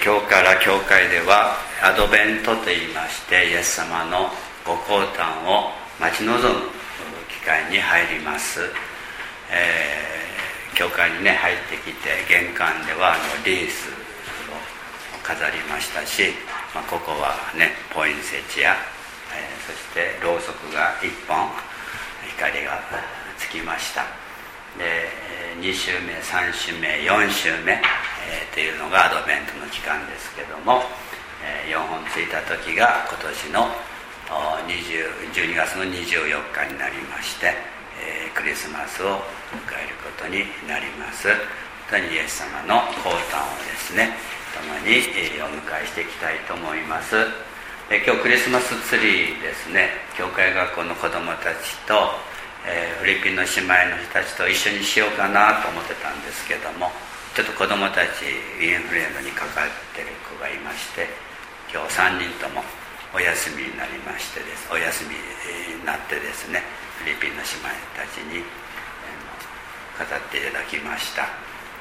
今日から教会ではアドベントといいまして、イエス様のご降誕を待ち望む機会に入ります。教会にね入ってきて、玄関ではリースを飾りましたし、ここはねポインセチア、そしてろうそくが1本光がつきました。で2週目3週目4週目、というのがアドベントの期間ですけども、4本ついた時が今年の12月の24日になりまして、クリスマスを迎えることになります。本当にイエス様の降誕をですね共にお迎えしていきたいと思います。今日クリスマスツリーですね、教会学校の子どもたちと、フィリピンの姉妹の人たちと一緒にしようかなと思ってたんですけども、ちょっと子どもたちインフルエンザにかかってる子がいまして、今日3人ともお休みになりましてです、お休みになってですね、フィリピンの姉妹たちに飾っていただきました。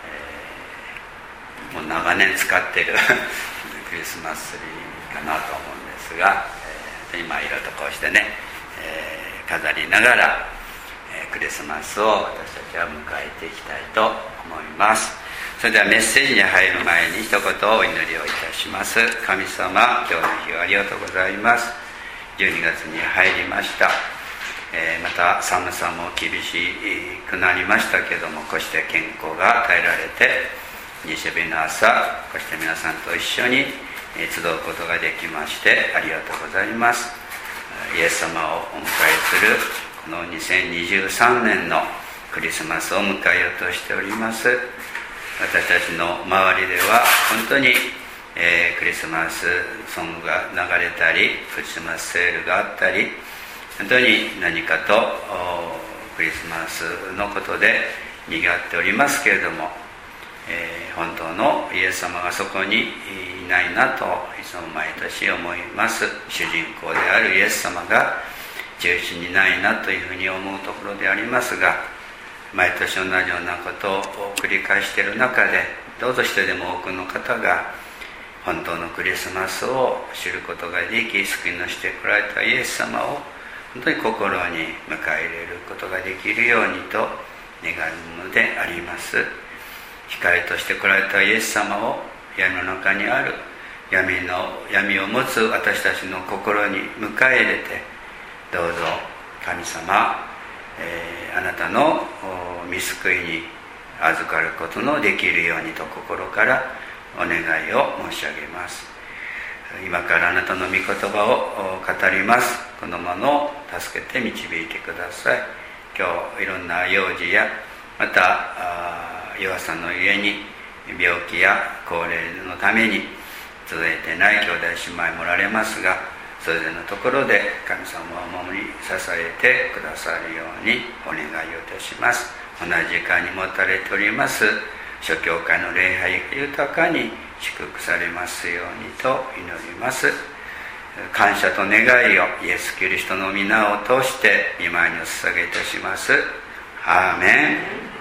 もう長年使っているクリスマスツリーかなと思うんですが、今色とこうしてね、飾りながら、クリスマスを私たちは迎えていきたいと思います。それではメッセージに入る前に一言お祈りをいたします。神様、今日の日をありがとうございます。12月に入りました。また寒さも厳しくなりましたけども、こうして健康が与えられて、日曜日の朝こうして皆さんと一緒に集うことができましてありがとうございます。イエス様をお迎えするこの2023年のクリスマスを迎えようとしております。私たちの周りでは本当に、クリスマスソングが流れたり、クリスマスセールがあったり、本当に何かとクリスマスのことで賑わっておりますけれども、本当のイエス様がそこにいないなといつも毎年思います。主人公であるイエス様が中心にないなというふうに思うところでありますが、毎年同じようなことを繰り返している中で、どうぞ一人でも多くの方が本当のクリスマスを知ることができ、救いのしてこられたイエス様を本当に心に迎え入れることができるようにと願うのであります。光として来られたイエス様を闇の中にある闇を持つ私たちの心に迎え入れて、どうぞ神様、あなたの御救いに預かることのできるようにと心からお願いを申し上げます。今からあなたの御言葉を語ります。このものを助けて導いてください。今日いろんな幼児やまた弱さのゆえに病気や高齢のために続いてない兄弟姉妹もおられますが、それぞれのところで神様を守り支えてくださるようにお願いをいたします。同じ時間に持たれております諸教会の礼拝が豊かに祝福されますようにと祈ります。感謝と願いをイエス・キリストの皆を通して御前にお捧げいたします。アーメン。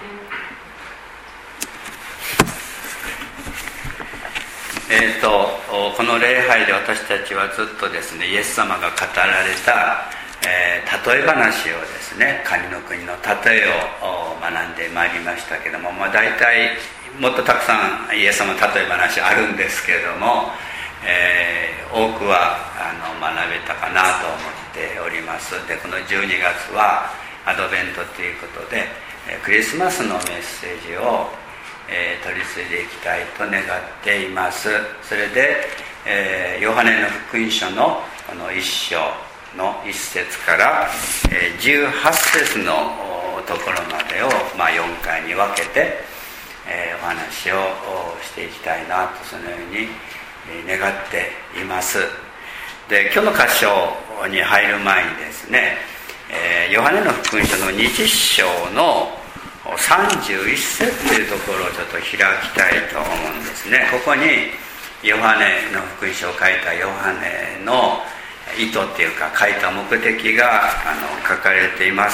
この礼拝で私たちはずっとですね、イエス様が語られた、例え話をですね、神の国の例えを学んでまいりましたけども、大体もっとたくさんイエス様の例え話あるんですけれども、多くは学べたかなと思っております。で、この12月はアドベントということで、クリスマスのメッセージを取り継いでいきたいと願っています。それで、ヨハネの福音書のこの1章の1節から18節のところまでを、4回に分けて、お話をしていきたいなと、そのように願っています。で、今日の箇所に入る前にですね、ヨハネの福音書の20章の31節というところをちょっと開きたいと思うんですね。ここにヨハネの福音書を書いたヨハネの意図っていうか、書いた目的が書かれています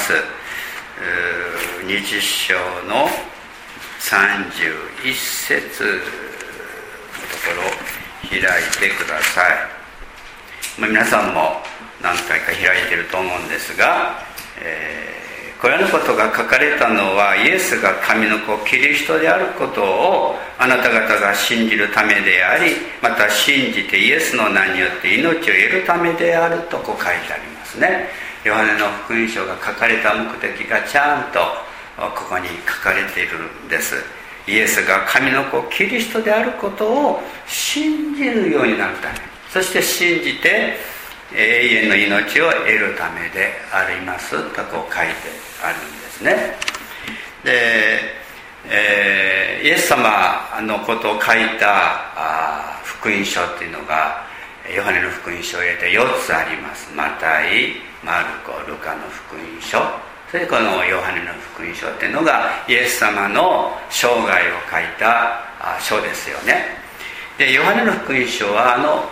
。20章の31節のところ開いてください。皆さんも何回か開いていると思うんですが、これらのことが書かれたのはイエスが神の子キリストであることをあなた方が信じるためであり、また信じてイエスの名によって命を得るためであるとこう書いてありますね。ヨハネの福音書が書かれた目的がちゃんとここに書かれているんです。イエスが神の子キリストであることを信じるようになるため、そして信じて永遠の命を得るためでありますとこう書いてあるんですね。で、イエス様のことを書いた福音書っていうのがヨハネの福音書を入れて4つあります。マタイ、マルコ、ルカの福音書、それでこのヨハネの福音書っていうのがイエス様の生涯を書いた書ですよね。で、ヨハネの福音書はあの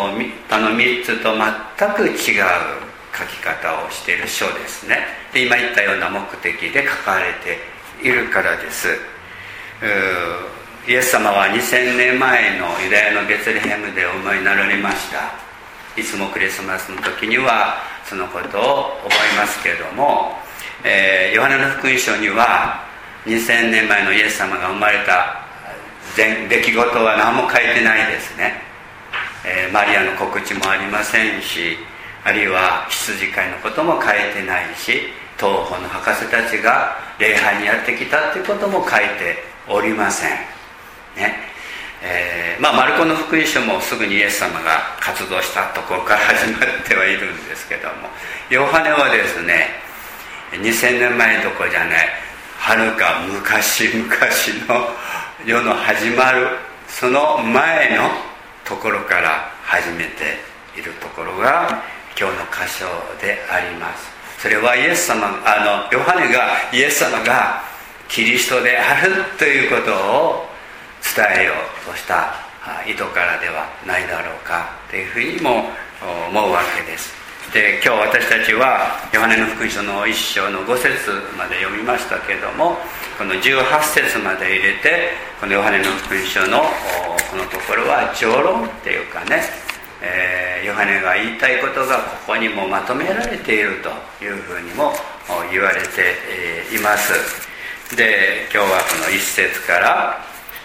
3つと全く違う書き方をしている書ですね。で、今言ったような目的で書かれているからです。イエス様は2000年前のユダヤのベツレヘムでお生まれになられました。いつもクリスマスの時にはそのことを覚えますけれども、ヨハネの福音書には2000年前のイエス様が生まれた出来事は何も書いてないですね。マリアの告知もありませんし、あるいは羊飼いのことも書いてないし、東方の博士たちが礼拝にやってきたということも書いておりませんね。マルコの福音書もすぐにイエス様が活動したところから始まってはいるんですけども、ヨハネはですね、2000年前どころじゃない、はるか昔々の世の始まるその前のところから始めているところが今日の箇所であります。それはヨハネがイエス様がキリストであるということを伝えようとした意図からではないだろうかというふうにも思うわけです。で、今日私たちはヨハネの福音書の1章の5節まで読みましたけれども、この18節まで入れてこのヨハネの福音書のこのところは序論っていうかね、ヨハネが言いたいことがここにもまとめられているというふうにも言われています。で、今日はこの1節から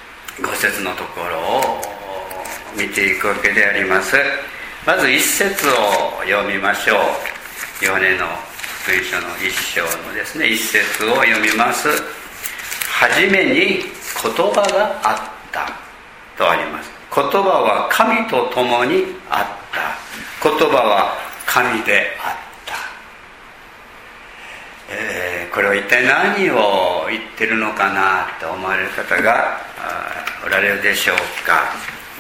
5節のところを見ていくわけであります。まず1節を読みましょう。ヨハネの福音書の1章のですね、1節を読みます。はじめに言葉があったとあります。言葉は神と共にあった。言葉は神であった。これは一体何を言ってるのかなと思われる方がおられるでしょうか。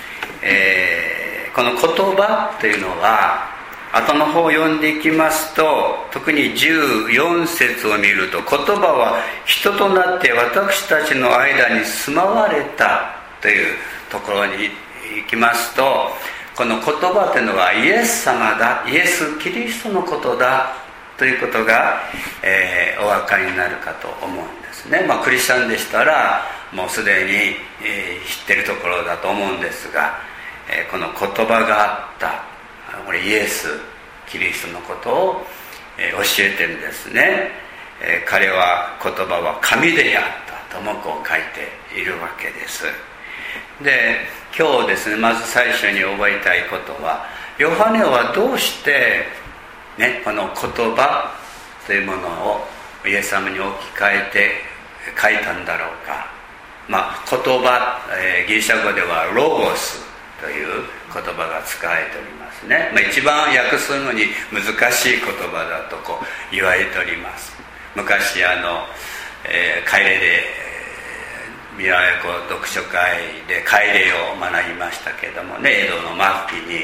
この言葉というのは後の方を読んでいきますと、特に14節を見ると、言葉は人となって私たちの間に住まわれたというところに行きますと、この言葉というのはイエス様だ、イエス・キリストのことだということが、お分かりになるかと思うんですね。クリスチャンでしたらもうすでに、知ってるところだと思うんですが、この言葉があった、これイエス・キリストのことを、教えてるんですね。彼は言葉は神であったともこう書いているわけです。で、今日ですね、まず最初に覚えたいことは、ヨハネはどうして、この言葉というものをイエス様に置き換えて書いたんだろうか。言葉、ギリシャ語ではロゴスという言葉が使われておりますね。一番訳すのに難しい言葉だとこう言われております。昔海霊で未来語読書会で海霊を学びましたけれどもね、江戸の末期に、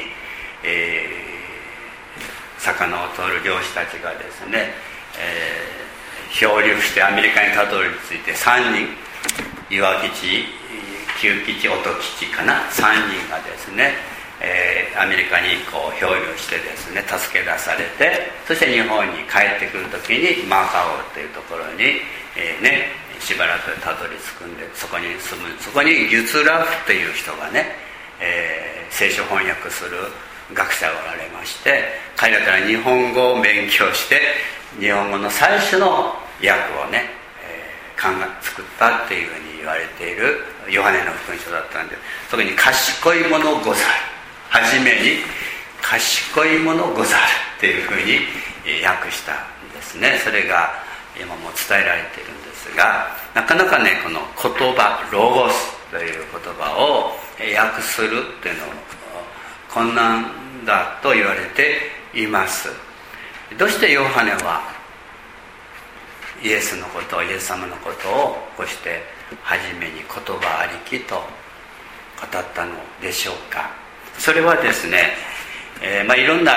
魚を取る漁師たちがですね、漂流してアメリカにたどり着いて3人、岩吉、旧吉、音吉かな、3人がですね、アメリカにこう漂流してですね、助け出されて、そして日本に帰ってくるときにマカオというところに、しばらくたどり着くんで、そこに住む、そこにギュツラフという人がね、 聖書翻訳する学者がおられまして、彼らから日本語を勉強して日本語の最初の訳をね、作ったっていうふうに言われているヨハネの福音書だったんで、特に賢いものござる、初めに賢いものござるっていうふうに訳したんですね。それが今も伝えられているんですが、なかなかね、この言葉ロゴスという言葉を訳するっていうのを困難だと言われています。どうしてヨハネはイエス様のことをこうして初めに言葉ありきと語ったのでしょうか。それはですね、いろんな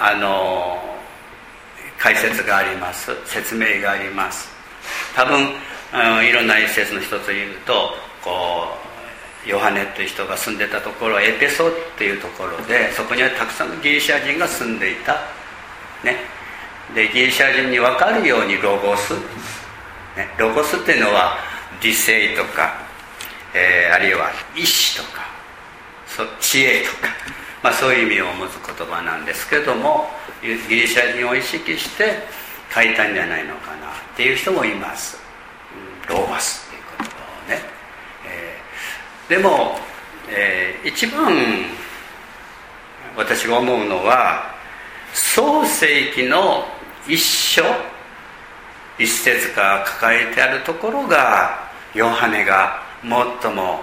解説があります、説明があります。多分いろんな一節の一つ言うと、ヨハネという人が住んでたところはエペソっていうところで、そこにはたくさんのギリシャ人が住んでいた、ね、でギリシャ人に分かるようにロゴス、ね、ロゴスっていうのは理性とか、あるいは意志とか知恵とか、そういう意味を持つ言葉なんですけども、ギリシャ人を意識して書いたんじゃないのかなっていう人もいます。ロゴスっていう言葉をね、でも、一番私が思うのは、創世記の一章一節から書かれてあるところがヨハネが最も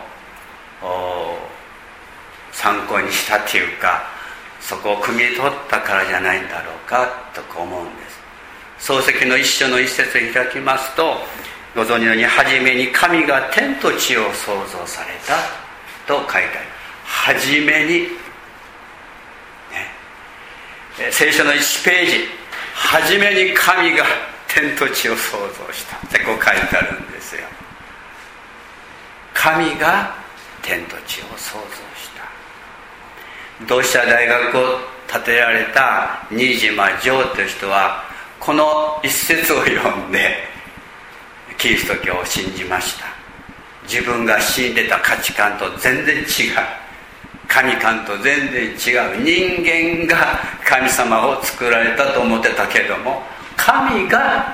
参考にしたっていうか、そこを汲み取ったからじゃないんだろうかと思うんです。創世記の一章の一節を開きますと、ご存知のように、初めに神が天と地を創造されたと書いてある。初めに、ね、聖書の1ページ、初めに神が天と地を創造したってこう書いてあるんですよ。神が天と地を創造した。同志社大学を建てられた新島城という人は、この一節を読んでキリスト教を信じました。自分が信じてた価値観と全然違う、神観と全然違う、人間が神様を作られたと思ってたけども、神が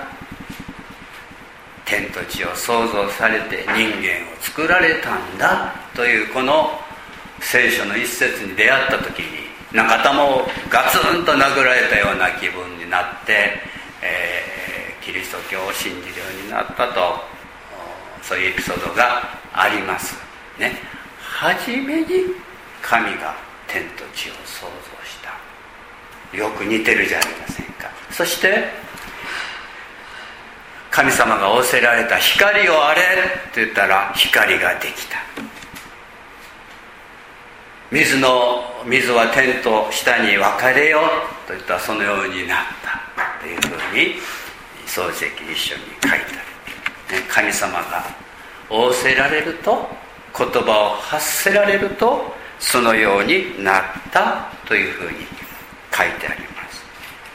天と地を創造されて人間を作られたんだという、この聖書の一節に出会った時に、なんか頭をガツンと殴られたような気分になって、キリスト教を信じるようになったと、そういうエピソードがありますね。初めに神が天と地を創造した。よく似てるじゃありませんか。そして神様が仰せられた、光をあれって言ったら光ができた。水は天と下に分かれよと言ったらそのようになったというふうに創世記一緒に書いてある、ね、神様が仰せられると、言葉を発せられるとそのようになったというふうに書いてあります。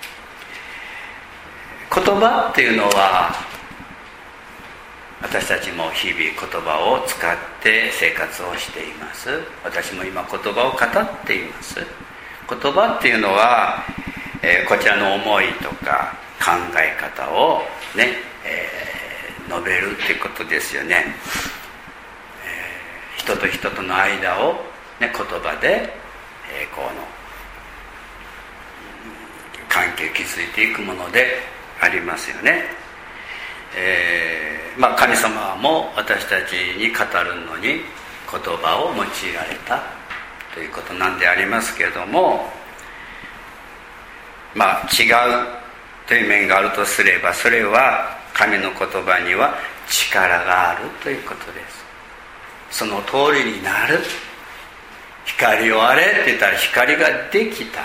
言葉っていうのは、私たちも日々言葉を使って生活をしています。私も今言葉を語っています。言葉っていうのは、こちらの思いとか考え方をね、述べるっていうことですよね。人と人との間を、ね、言葉で、この関係を築いていくものでありますよね。神様も私たちに語るのに言葉を用いられたということなんでありますけれども、違うという面があるとすれば、それは神の言葉には力があるということです。その通りになる。光をあれって言ったら光ができた、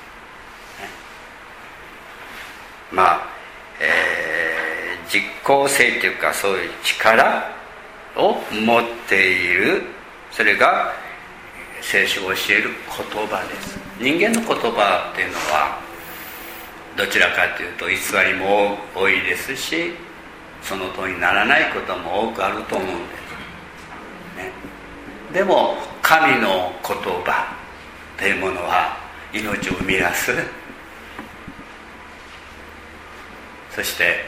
実効性というか、そういう力を持っている、それが聖書を教える言葉です。人間の言葉っていうのはどちらかというと偽りも多いですし、その通りにならないことも多くあると思うんです、ね、でも神の言葉というものは命を生み出す。そして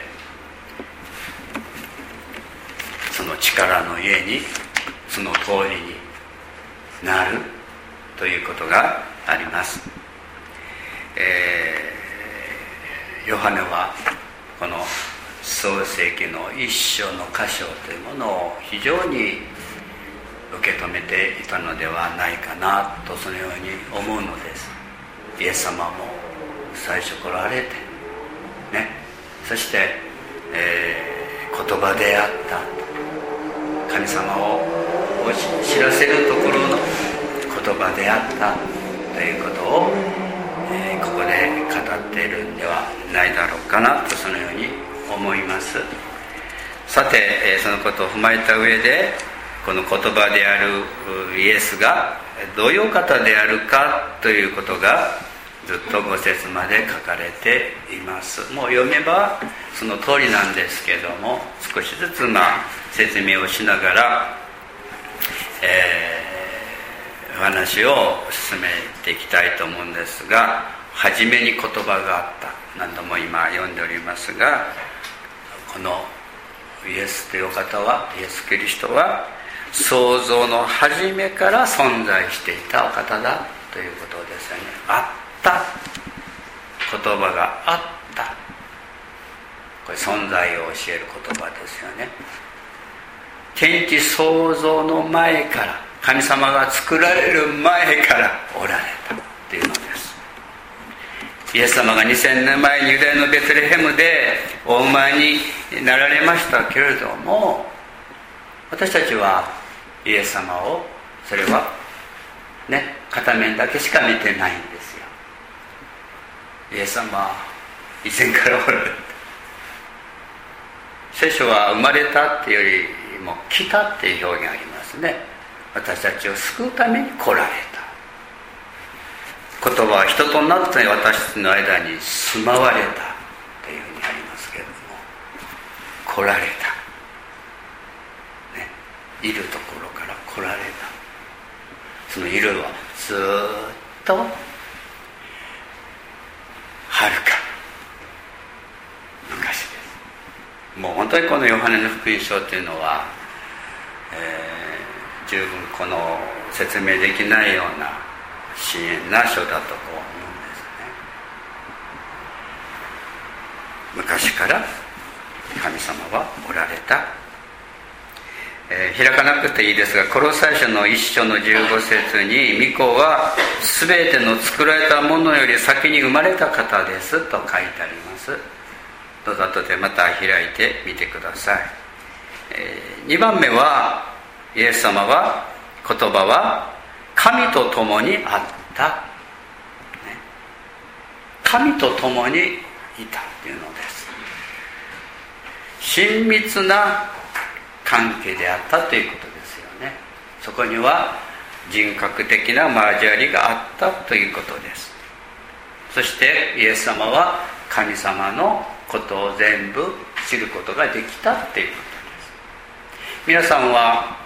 その力の家にその通りになるということがあります。ヨハネはこの創世記の一章の箇所というものを非常に受け止めていたのではないかなと、そのように思うのです。イエス様も最初来られてね、そして、言葉であった神様を知らせるところの言葉であったということを、ここで語っているんではないだろうかなと、そのように思います。さて、そのことを踏まえた上で、この言葉であるイエスがどういう方であるかということがずっと5節まで書かれています。もう読めばその通りなんですけども、少しずつ説明をしながら、お話を進めていきたいと思うんですが、初めに言葉があった、何度も今読んでおりますが、このイエスという方は、イエス・キリストは創造の初めから存在していたお方だということですよね。あった、言葉があった、これ存在を教える言葉ですよね。天地創造の前から、神様が作られる前からおられたというのです。イエス様が2000年前にユダヤのベツレヘムでお生まれになられましたけれども、私たちはイエス様を、それはね、片面だけしか見てないんですよ。イエス様は以前からおられた。聖書は生まれたっていうよりも来たっていう表現がありますね。私たちを救うために来られた。言葉は人となって私たちの間に住まわれたというふうにありますけれども、来られた、ね、いるところから来られた。そのいるはずっとはるか昔です。もう本当にこのヨハネの福音書というのは、十分この説明できないような深遠な書だとこう思うんですね。昔から神様はおられた。開かなくていいですが、コロサイ書の1章の15節に、御子はすべての作られたものより先に生まれた方ですと書いてあります。どうぞ後でまた開いてみてください。2番目は、イエス様は、言葉は神と共にあった、神と共にいたというのです。親密な関係であったということですよね。そこには人格的な交わりがあったということです。そしてイエス様は神様のことを全部知ることができたということです。皆さんは、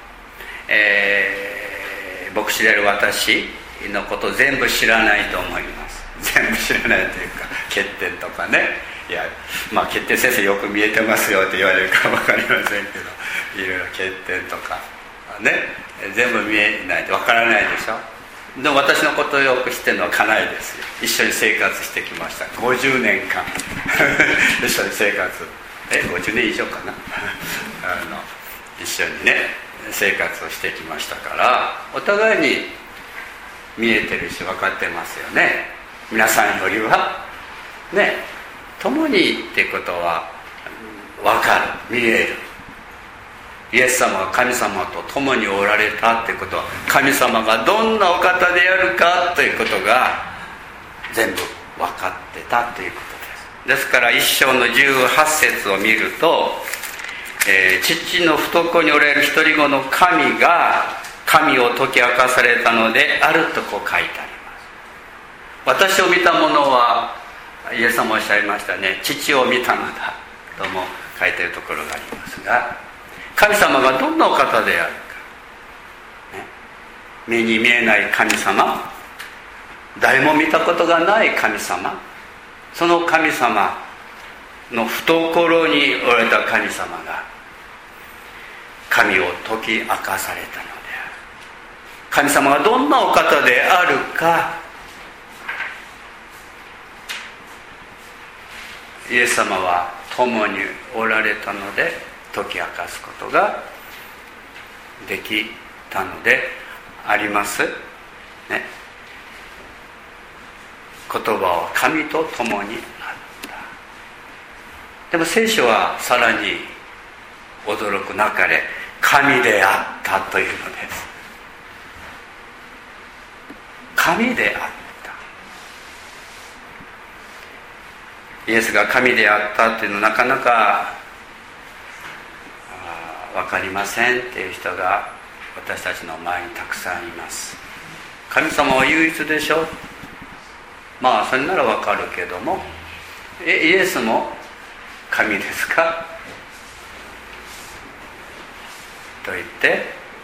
牧師である私のこと全部知らないと思います。全部知らないというか、欠点とかね、いや、欠点先生よく見えてますよって言われるかも分かりませんけど、いろいろ欠点とかね、全部見えないと分からないでしょ。でも私のことをよく知ってるのは家内ですよ。一緒に生活してきました。50年間一緒に生活、50年以上かな一緒にね生活をしてきましたから、お互いに見えてるし分かってますよね。皆さんよりはね、共にってことは分かる、見える。イエス様が神様と共におられたってことは、神様がどんなお方であるかということが全部分かってたということです。ですから1章の18節を見ると、父の懐におられる一人子の神が神を解き明かされたのであるとこう書いてあります。私を見た者は、イエス様おっしゃいましたね、父を見たのだとも書いているところがありますが、神様がどんなお方であるか、ね、 目に見えない神様、誰も見たことがない神様、その神様の懐におられた神様が神を解き明かされたのである。神様がどんなお方であるか、イエス様は共におられたので解き明かすことができたのでありますね。言葉は神と共にあった。でも聖書はさらに驚くなかれ、神であったというのです。神であった。イエスが神であったっていうのはなかなか分かりませんっていう人が私たちの前にたくさんいます。神様は唯一でしょ、まあそれなら分かるけども、イエスも神ですかと言って、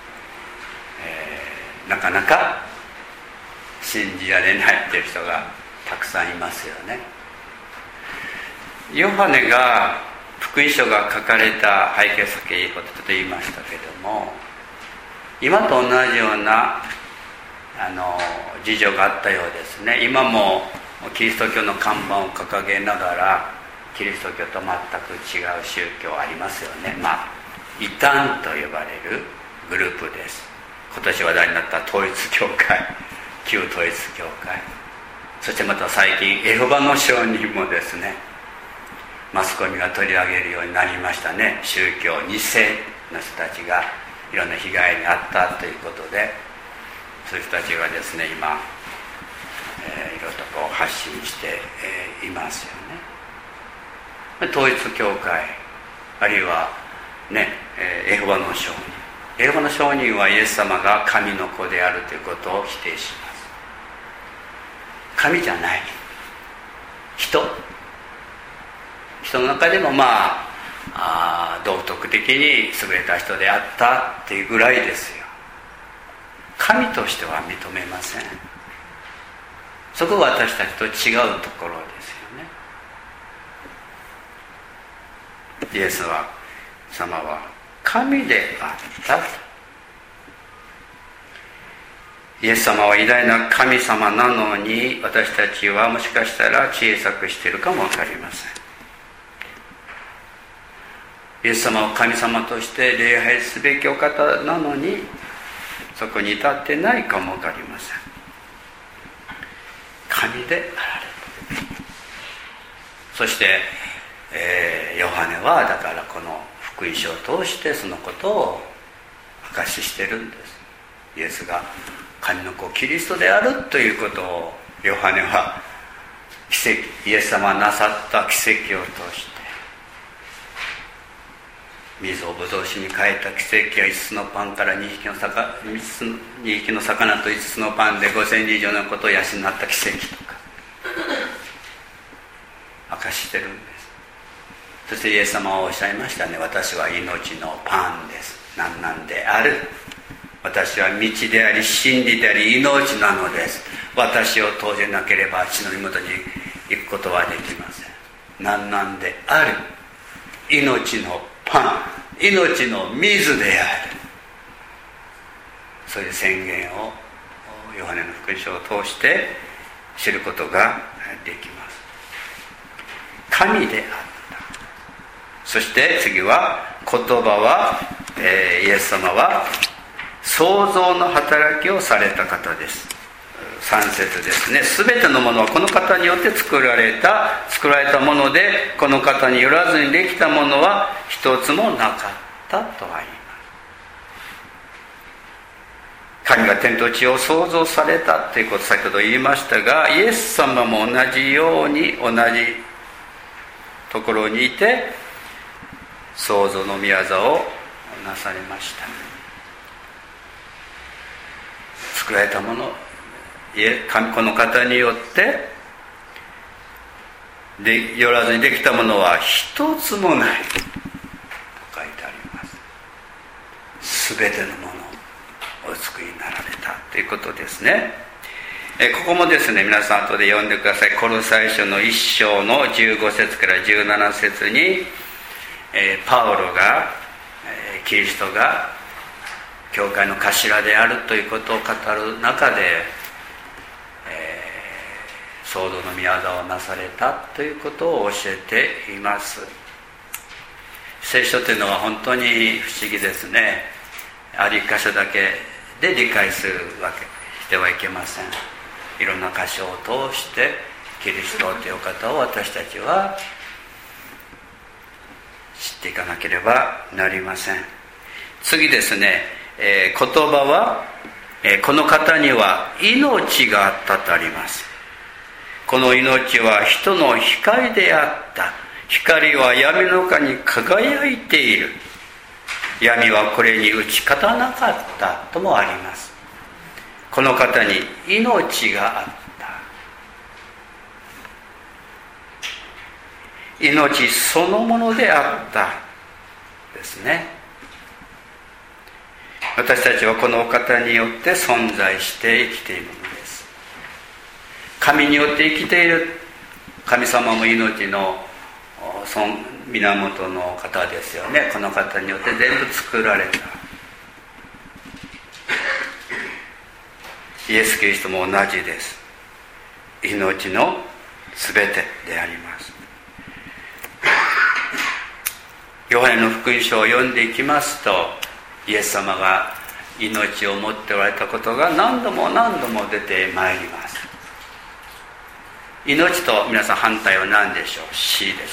なかなか信じられないっていう人がたくさんいますよね。ヨハネが福音書が書かれた背景先いいことと言いましたけども、今と同じような事情があったようですね。今もキリスト教の看板を掲げながらキリスト教と全く違う宗教ありますよね。異端と呼ばれるグループです。今年話題になった統一教会、旧統一教会、そしてまた最近エホバの証人もですね、マスコミが取り上げるようになりましたね。宗教2世の人たちがいろんな被害に遭ったということで、そういう人たちがですね今、いろいろと発信していますよね。統一教会、あるいはね、エホバの証人、エホバの証人はイエス様が神の子であるということを否定します。神じゃない、人の中でも道徳的に優れた人であったっていうぐらいですよ。神としては認めません。そこが私たちと違うところですよね。イエス様は神であった。イエス様は偉大な神様なのに、私たちはもしかしたら小さくしているかも分かりません。イエス様を神様として礼拝すべきお方なのに、そこに至ってないかも分かりません。神であられる。そして、ヨハネはだからこの福音書を通してそのことを証ししてるんです。イエスが神の子キリストであるということをヨハネは奇跡、イエス様がなさった奇跡を通して、水をぶどう酒に変えた奇跡や5つのパンから2匹の魚と5つのパンで5000人以上のことを養った奇跡とか明かしてるんです。そしてイエス様はおっしゃいましたね。私は命のパンです。なんである。私は道であり真理であり命なのです。私を通じなければ父の身元に行くことはできません。なんである。命のパン、命の水である。そういう宣言をヨハネの福音書を通して知ることができます。神であった。そして次は言葉は、イエス様は創造の働きをされた方です。3節ですね。すべてのものはこの方によって作られたもので、この方によらずにできたものは一つもなかったとは言います。神が天と地を創造されたということを先ほど言いましたが、イエス様も同じように同じところにいて創造の御業をなされました。作られたもの、この方によってよらずにできたものは一つもないと書いてあります。すべてのもの、 お救いになられたということですね。ここもですね、皆さん後で読んでください。コロサイ書の1章の15節から17節に、パウロが、キリストが教会の頭であるということを語る中で、創造の御業をなされたということを教えています。聖書というのは本当に不思議ですね。ある一箇所だけで理解するわけしてはいけません。いろんな箇所を通してキリストという方を私たちは知っていかなければなりません。次ですね、言葉は、この方には命があったとあります。この命は人の光であった。光は闇の中に輝いている。闇はこれに打ち勝たなかったともあります。この方に命があった。命そのものであったですね。私たちはこのお方によって存在して生きているのです。神によって生きている。神様も命の源の方ですよね。この方によって全部作られた。イエス・キリストも同じです。命のすべてであります。ヨハネの福音書を読んでいきますと、イエス様が命を持っておられたことが何度も何度も出てまいります。命と皆さん反対は何でしょう？死でしょ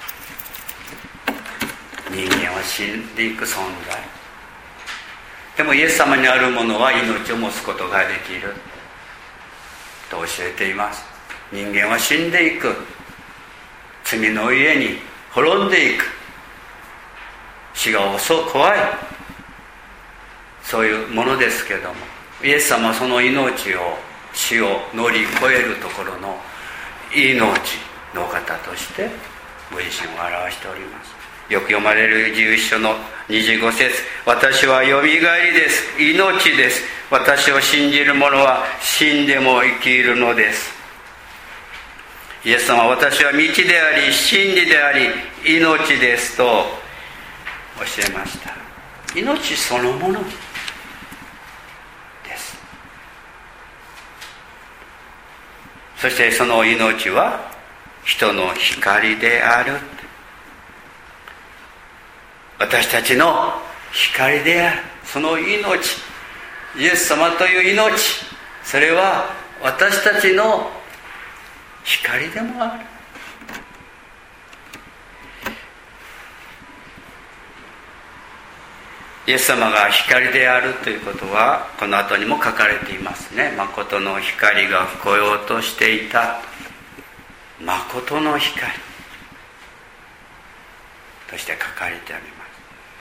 う。人間は死んでいく存在。でもイエス様にあるものは命を持つことができると教えています。人間は死んでいく。罪の家に滅んでいく。死が怖い。そういうものですけども、イエス様はその命を、死を乗り越えるところの命の方としてご自身を表しております。よく読まれる11章の25節、私はよみがえりです。命です。私を信じる者は死んでも生きるのです。イエス様は私は道であり真理であり命ですと教えました。命そのものです。そしてその命は人の光である。私たちの光である。その命、イエス様という命、それは私たちの光でもある。イエス様が光であるということはこの後にも書かれていますね。誠の光が来ようとしていた。誠の光として書かれてあります。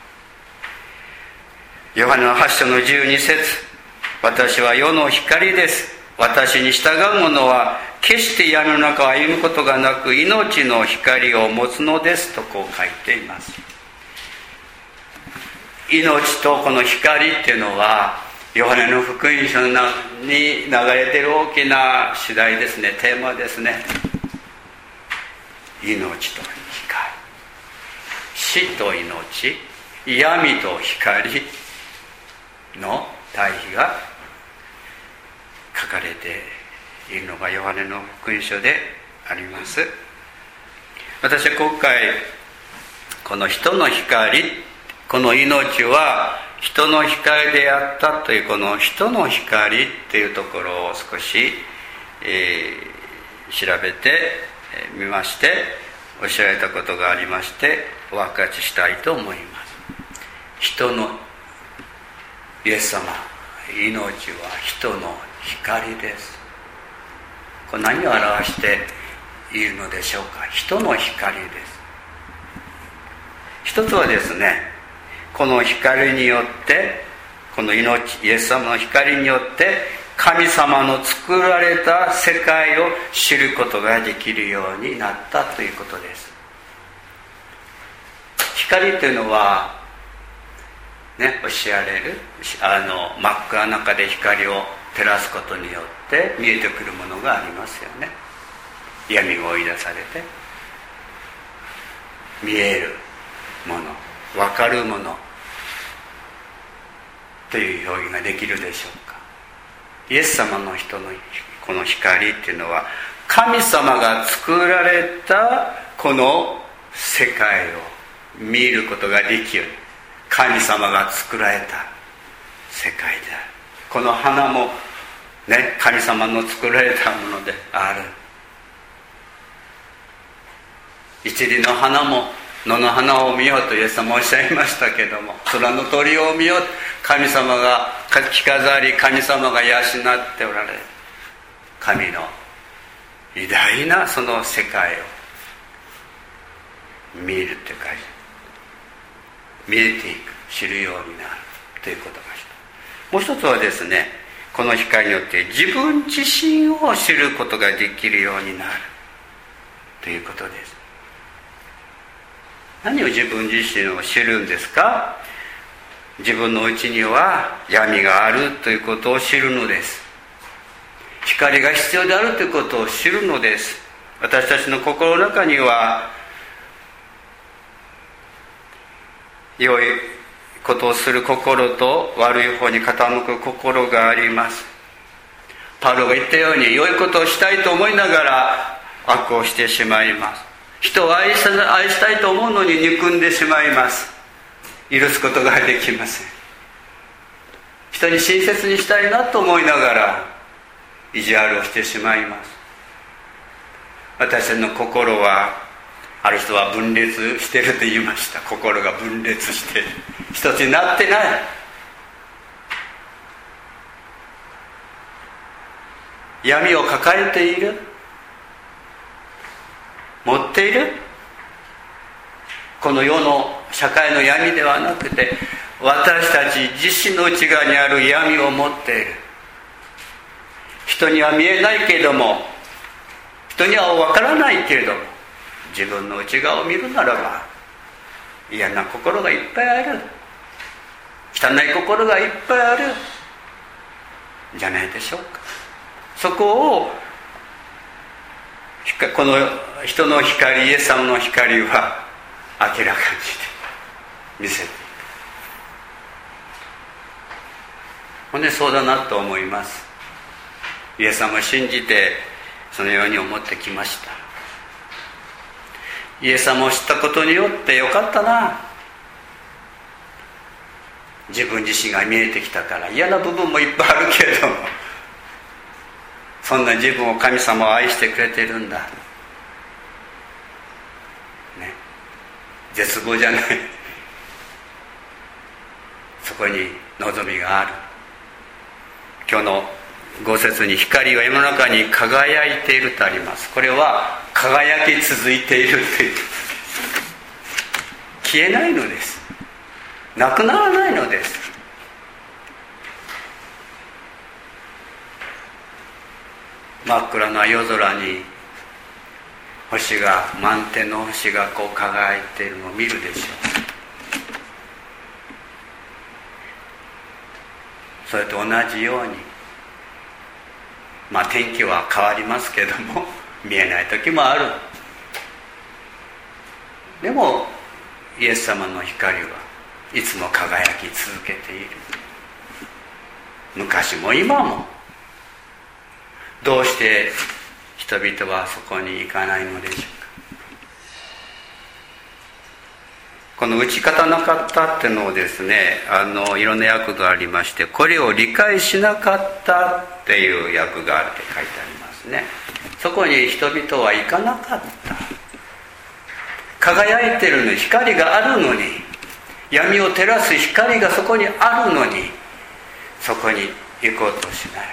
ヨハネの8章の12節、私は世の光です。私に従う者は決して闇の中を歩むことがなく命の光を持つのですとこう書いています。命とこの光っていうのはヨハネの福音書に流れている大きな主題ですね。テーマですね。命と光、死と命、闇と光の対比が書かれているのがヨハネの福音書であります。私は今回この人の光、この命は人の光であったというこの人の光っていうところを少し、調べてみまして教えられたことがありましてお分かちしたいと思います。人のイエス様、命は人の光です。これ何を表しているのでしょうか。人の光です。一つはですね、この光によってこの命、イエス様の光によって神様の作られた世界を知ることができるようになったということです。光というのはね、教えられる真っ暗な中で光を照らすことによって見えてくるものがありますよね。闇が追い出されて見えるもの、分かるものという表現ができるでしょうか。イエス様の人のこの光っていうのは、神様が作られたこの世界を見ることができる、神様が作られた世界である。この花もね、神様の作られたものである。一輪の花も野の花を見ようとイエス様おっしゃいましたけども、空の鳥を見よう、神様が着飾り、神様が養っておられる神の偉大なその世界を見るというか、見えていく、知るようになるということが一つ。もう一つはですね、この光によって自分自身を知ることができるようになるということです。何を自分自身を知るんですか？自分の内には闇があるということを知るのです。光が必要であるということを知るのです。私たちの心の中には良いことをする心と悪い方に傾く心があります。パウロが言ったように、良いことをしたいと思いながら悪をしてしまいます。人を愛したいと思うのに憎んでしまいます。許すことができません。人に親切にしたいなと思いながら意地悪をしてしまいます。私たちの心は、ある人は分裂していると言いました。心が分裂している、一つになってない。闇を抱えている、持っている。この世の社会の闇ではなくて、私たち自身の内側にある闇を持っている。人には見えないけれども、人には分からないけれども、自分の内側を見るならば、嫌な心がいっぱいある、汚い心がいっぱいあるじゃないでしょうか。そこをこの人の光、イエス様の光は明らかにして見せていく。ほんでそうだなと思います。イエス様を信じてそのように思ってきました。イエス様を知ったことによってよかったな、自分自身が見えてきたから。嫌な部分もいっぱいあるけれども、そんな自分を神様は愛してくれているんだ、ね、絶望じゃない、そこに望みがある。今日の5節に、光は世の中に輝いているとあります。これは輝き続いているという、消えないのです、なくならないのです。真っ暗な夜空に星が、満天の星がこう輝いているのを見るでしょう。それと同じように、天気は変わりますけども、見えない時もある。でもイエス様の光はいつも輝き続けている。昔も今も。どうして人々はそこに行かないのでしょうか。この打ち勝たなかったっていうのをですね、いろんな訳がありまして、これを理解しなかったっていう訳があるって書いてありますね。そこに人々は行かなかった。輝いてるのに、光があるのに、闇を照らす光がそこにあるのに、そこに行こうとしない。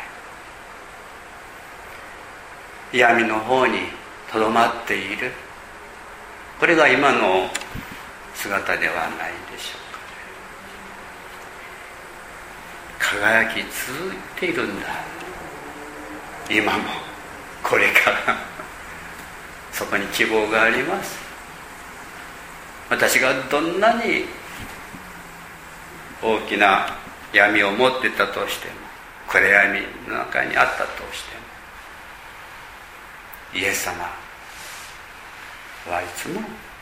闇の方にとどまっている。これが今の姿ではないでしょうか。輝き続いているんだ、今もこれからそこに希望があります。私がどんなに大きな闇を持っていたとしても、暗闇の中にあったとしても、イエス様はいつも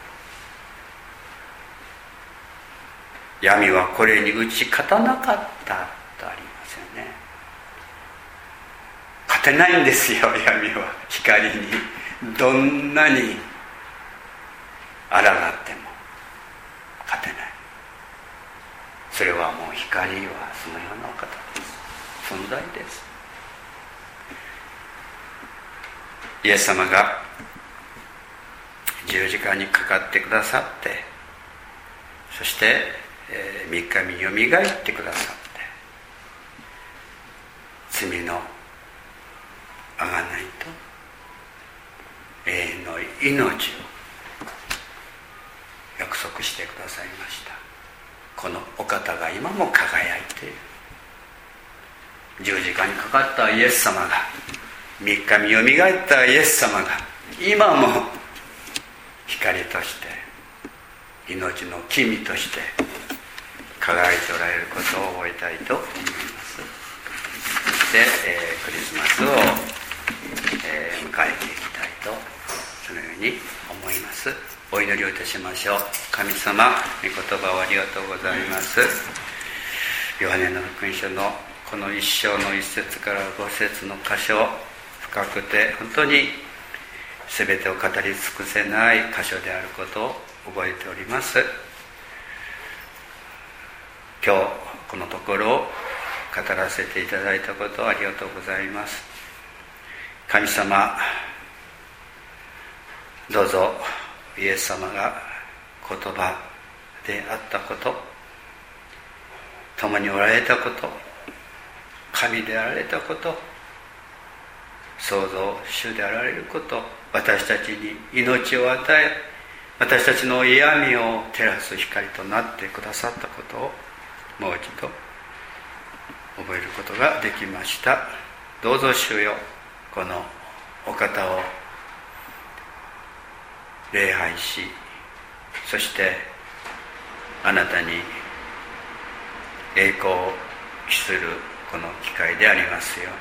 闇はこれに打ち勝たなかったとありますよね。勝てないんですよ、闇は。光にどんなに抗っても勝てない。それはもう光はそのようなお方です。存在です。イエス様が十字架にかかってくださって、そして3日目によみがえってくださって、罪のあがないと永遠の命を約束してくださいました。このお方が今も輝いている。十字架にかかったイエス様が、3日目よみがえったイエス様が今も光として命の君として輝いておられることを覚えたいと思います。そして、クリスマスを、迎えていきたいとそのように思います。お祈りをいたしましょう。神様、御言葉をありがとうございます。ヨハネの福音書のこの一章の一節から五節の箇所、深くて本当に全てを語り尽くせない箇所であることを覚えております。今日このところを語らせていただいたことをありがとうございます。神様、どうぞイエス様が言葉であったこと、共におられたこと、神であられたこと、創造主であられること、私たちに命を与え、私たちの闇を照らす光となってくださったことをもう一度覚えることができました。どうぞ主よ、このお方を礼拝し、そしてあなたに栄光を期するこの機会でありますように、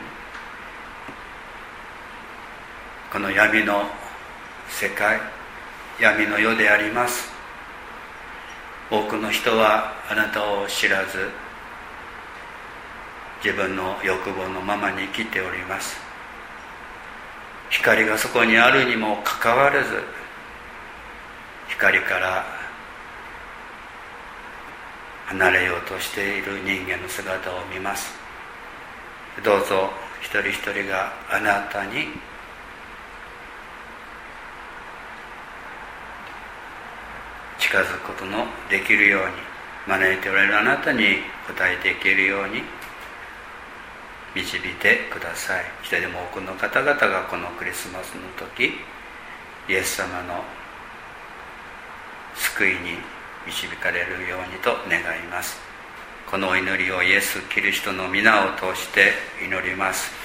この闇の世界、闇の世であります。多くの人はあなたを知らず、自分の欲望のままに生きております。光がそこにあるにもかかわらず、光から離れようとしている人間の姿を見ます。どうぞ一人一人があなたに近づくことのできるように、招いておられるあなたに応えていけるように導いてください。一人でも多くの方々がこのクリスマスの時、イエス様の救いに導かれるようにと願います。このお祈りをイエス・キリストの皆を通して祈ります。